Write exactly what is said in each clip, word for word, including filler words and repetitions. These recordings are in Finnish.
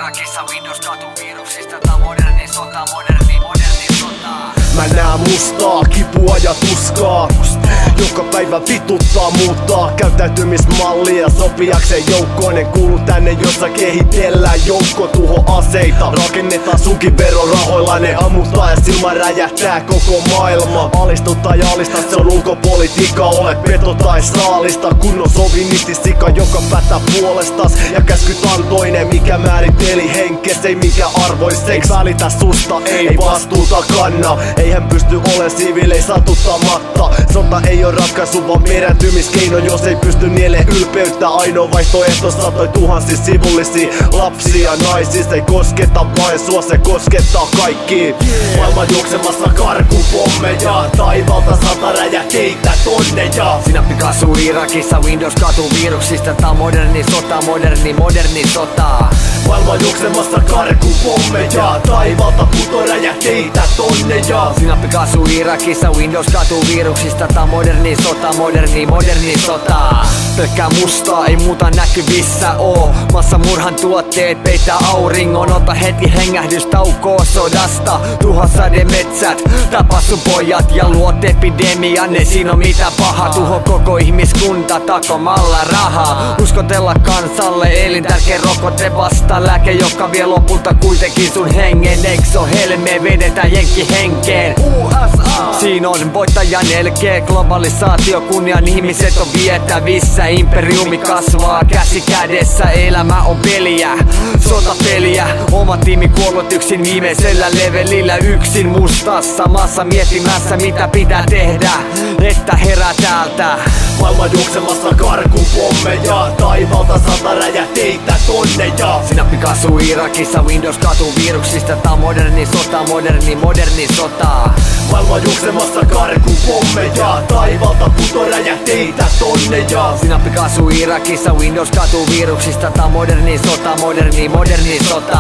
Irakissa Windows katuviruksista. Tää moderni sota, moderni, moderni sota. Mä näen mustaa, kipua ja tuskaa. Joka päivä vituttaa muuttaa käyttäytymismallia sopiakseen joukkoinen. Kuulu tänne, jossa kehitellään joukkotuhoaseita. Rakennetaan sunkin verorahoilla, ne ammuttaa ja silmä räjähtää koko maailma. Alistuttaa ja alistaa, se on ulkopolitiikka. Ole peto tai saalista, kunnon sovinisti sika, joka päättää puolestas. Ja käskyt antoinen, mikä määritteli henkes, ei mikä arvoiseksi. Välitä susta, ei vastuuta kanna. Eihän pysty ole siviilei satuttamatta. Sota ei oo ratkaisu, vaan perääntymiskeino. Jos ei pysty niele ylpeyttä, ainoa vaihtoehto satoi tuhansia sivullisia lapsia. Naisista ei kosketa vain sua, se koskettaa kaikki. Maailma juoksemassa karkupommeja, taivalta sata räjähteitä tonneja. Sinappi kasuu Irakissa Windows katuviruksista. Tää on moderni sota, moderni, moderni sota. Maailma juoksemassa karkupommeja, taivalta puto räjähteitä tonneja. Sinappi kasuu Irakissa Windows katuviruksista. Tää on moderni sota, moderni, moderni sota. Pelkkää mustaa ei muuta näkyvissä oo. Massamurhan tuotteet peittää auringon. Ota hetki hengähdystaukoa sodasta. Tuho sademetsät, tapa sun pojat ja luot epidemian. Ne siinä on mitä paha. Tuho koko ihmiskunta takomalla rahaa. Uskotella kansalle elintärkeä rokote vasta. Lääke, joka vie lopulta kuitenkin sun hengen. Ekso helme vedetään jenkki henkeen. U S A Siinä on voittajan elkeä. Globalisaatio, kunnian ihmiset on vietävissä. Imperiumi kasvaa käsi kädessä. Elämä on peliä, sotapeliä. Oma tiimi kuollut yksin viimeisellä levelillä. Yksin mustassa maassa miettimässä mitä pitää tehdä, että herää täältä. Maailma juoksemassa karkupommeja, taivalta sata räjähteitä tonneja. Sinappi kasuu Irakissa Windows katuviruksista. Tää on moderni sota, moderni, moderni sota. Maailma juoksemassa karkupommeja, taivalta puto räjähteitä tonneja. Sinappi kasuu Irakissa Windows katuviruksista. Tää on moderni sota, moderni, moderni sota.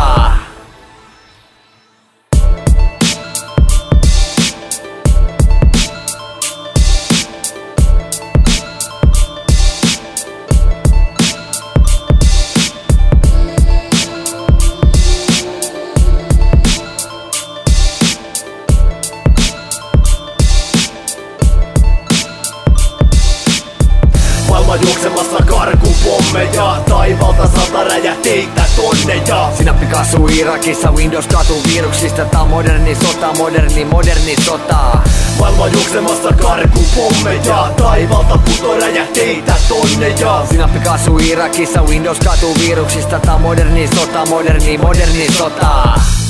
Maailma juoksemassa karkupommeja, taivalta sata räjähteitä tonneja. Sinappi kasuu Irakissa Windows katuviruksista. Tää on moderni sota, moderni, moderni sota. Maailma juoksemassa karkupommeja, taivalta puto räjähteitä tonneja. Sinappi kasuu Irakissa Windows katuviruksista. Tää on moderni sota, moderni, moderni sota.